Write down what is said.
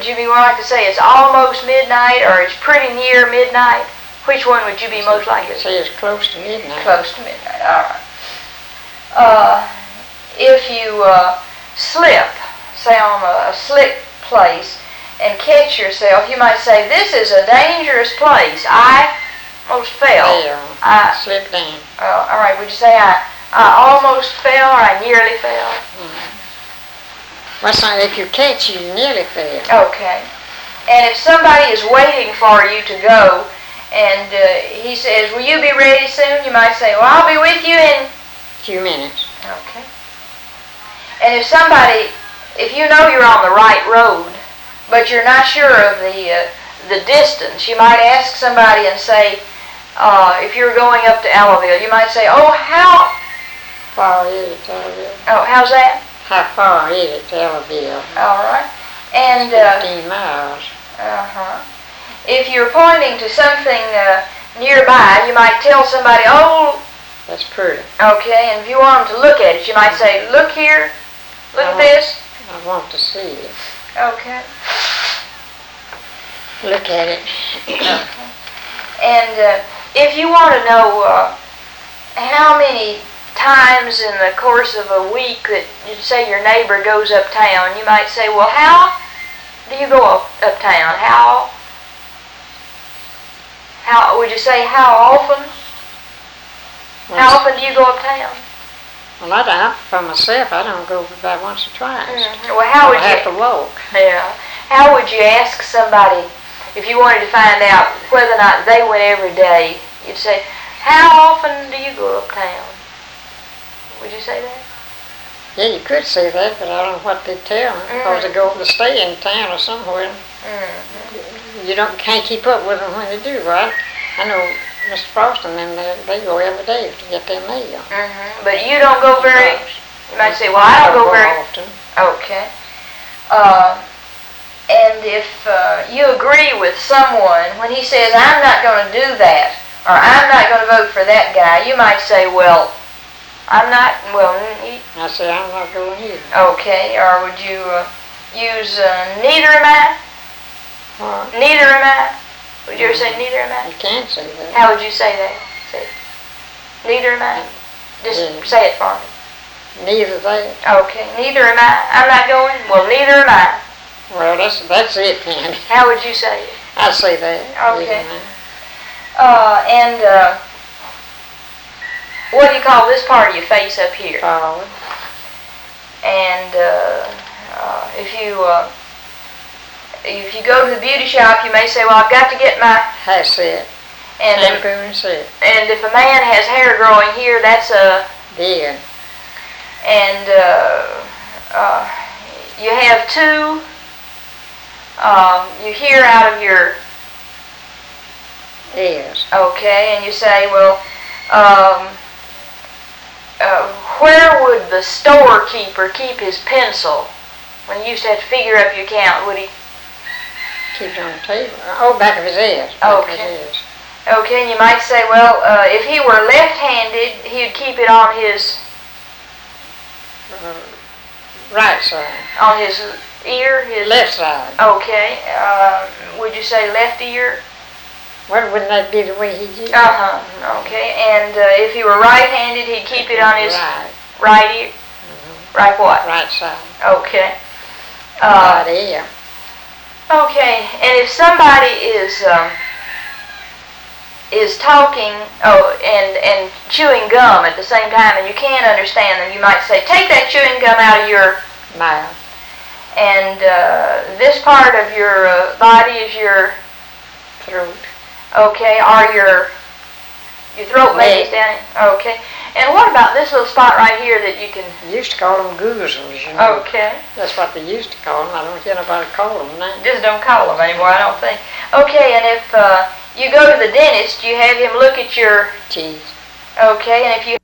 would you be more likely to say? It's almost midnight or it's pretty near midnight? Which one would you be most likely to say? It's close to midnight. Close to midnight, all right. If you slip, say on a slick place, and catch yourself, you might say, this is a dangerous place. I almost fell. I slipped down. All right, would you say I almost fell or I nearly fell? Well, so if you catch, you nearly fell. Okay. And if somebody is waiting for you to go, and he says, will you be ready soon? You might say, well, I'll be with you in a few minutes. Okay. And if you know you're on the right road, but you're not sure of the distance, you might ask somebody and say, if you're going up to Ellaville, you might say, oh, how far is it to Ellaville? Oh, how's that? How far is it to Ellaville? All right. And 15 miles. If you're pointing to something nearby, you might tell somebody, oh, that's pretty. Okay, and if you want them to look at it, you might say, look here, look at this. I want to see it. Okay. Look at it. And if you want to know how many times in the course of a week that you say your neighbor goes uptown, you might say, well, how do you go uptown? How would you say how often? How often do you go uptown? Well, for myself, I don't go about once or twice. Well, how would you have to walk? Yeah. How would you ask somebody if you wanted to find out whether or not they went every day? You'd say, how often do you go uptown? Would you say that? Yeah, you could say that, but I don't know what they'd tell them. Because they go to stay in town or somewhere. You can't keep up with them when they do, right? I know Mr. Frost and them, they go every day to get their mail. But you don't go very, you might say, well, I don't go very often. Okay. And if you agree with someone, when he says, I'm not going to do that, or I'm not going to vote for that guy, you might say, well, I'm not, I say, I'm not going either. Okay, or would you use neither am I? What? Neither am I? Would you ever say neither am I? You can't say that. How would you say that? Say, neither am I? Just say it for me. Neither that. Okay, neither am I. I'm not going? Well, neither am I. Well, that's it, then. How would you say it? I'd say that. Okay. And what do you call this part of your face up here? Forward. And if you go to the beauty shop, you may say, well, I've got to get my hair set. Shampoo and set. And if a man has hair growing here, that's a beard. And you have two. You hear out of your ears. Okay, and you say, well, where would the storekeeper keep his pencil when you used to have to figure up your count? Would he keep it on the table? Oh, back of his ears. Okay. Okay, and you might say, well, if he were left-handed, he'd keep it on his right side. On his ear? His left side. Okay. Would you say left ear? Well, wouldn't that be the way he did it? Okay. And if he were right-handed, he'd keep it on his right ear? Right what? Right side. Okay. Right ear. Okay. And if somebody is talking and chewing gum at the same time and you can't understand them, you might say, take that chewing gum out of your mouth. And this part of your body is your throat. Okay, or your throat maybe is down. Okay. And what about this little spot right here that you can... You used to call them goozles, you know. Okay. That's what they used to call them. I don't hear nobody call them now. Just don't call them anymore, I don't think. Okay, and if you go to the dentist, you have him look at your teeth. Okay, and if you